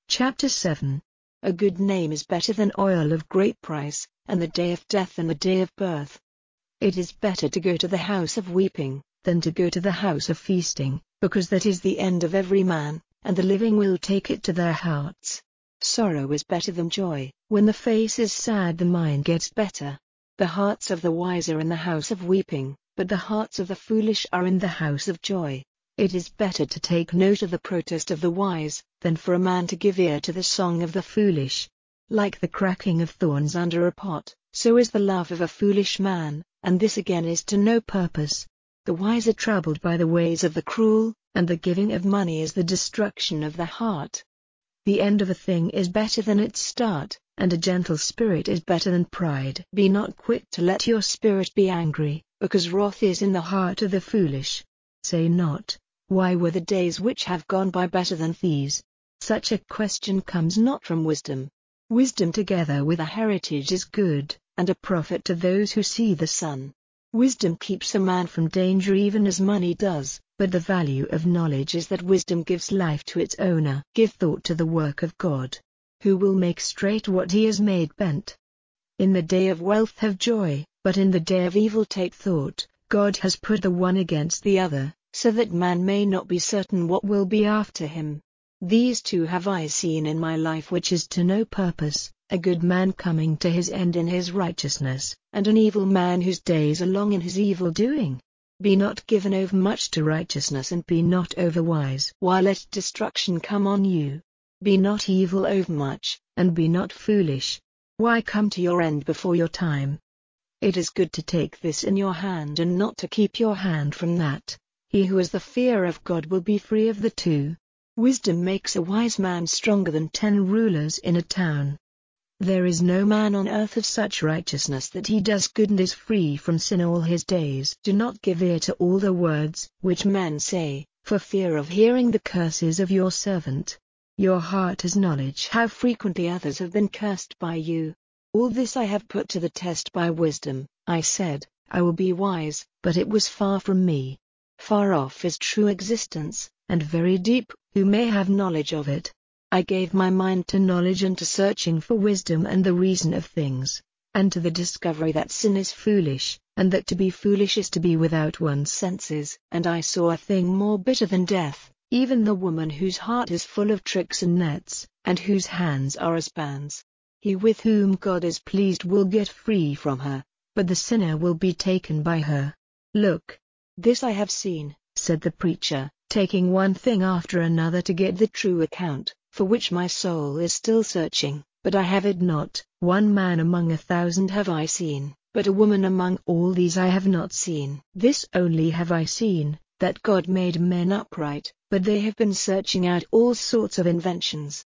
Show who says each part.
Speaker 1: Chapter 7. A good name is better than oil of great price, and the day of death than the day of birth. It is better to go to the house of weeping, than to go to the house of feasting, because that is the end of every man, and the living will take it to their hearts. Sorrow is better than joy. When the face is sad the mind gets better. The hearts of the wise are in the house of weeping, but the hearts of the foolish are in the house of joy. It is better to take note of the protest of the wise, than for a man to give ear to the song of the foolish. Like the cracking of thorns under a pot, so is the laugh of a foolish man, and this again is to no purpose. The wise are troubled by the ways of the cruel, and the giving of money is the destruction of the heart. The end of a thing is better than its start, and a gentle spirit is better than pride. Be not quick to let your spirit be angry, because wrath is in the heart of the foolish. Say not, why were the days which have gone by better than these? Such a question comes not from wisdom. Wisdom together with a heritage is good, and a profit to those who see the sun. Wisdom keeps a man from danger even as money does, but the value of knowledge is that wisdom gives life to its owner. Give thought to the work of God, who will make straight what he has made bent. In the day of wealth have joy, but in the day of evil take thought. God has put the one against the other, so that man may not be certain what will be after him. These two have I seen in my life which is to no purpose, a good man coming to his end in his righteousness, and an evil man whose days are long in his evil doing. Be not given over much to righteousness and be not over wise. Why let destruction come on you? Be not evil over much, and be not foolish. Why come to your end before your time? It is good to take this in your hand and not to keep your hand from that. He who has the fear of God will be free of the two. Wisdom makes a wise man stronger than 10 rulers in a town. There is no man on earth of such righteousness that he does good and is free from sin all his days. Do not give ear to all the words which men say, for fear of hearing the curses of your servant. Your heart has knowledge how frequently others have been cursed by you. All this I have put to the test by wisdom. I said, I will be wise, but it was far from me. Far off is true existence, and very deep, who may have knowledge of it? I gave my mind to knowledge and to searching for wisdom and the reason of things, and to the discovery that sin is foolish, and that to be foolish is to be without one's senses. And I saw a thing more bitter than death, even the woman whose heart is full of tricks and nets, and whose hands are as bands. He with whom God is pleased will get free from her, but the sinner will be taken by her. Look. This I have seen, said the preacher, taking one thing after another to get the true account, for which my soul is still searching, but I have it not. One man among 1,000 have I seen, but a woman among all these I have not seen. This only have I seen, that God made men upright, but they have been searching out all sorts of inventions.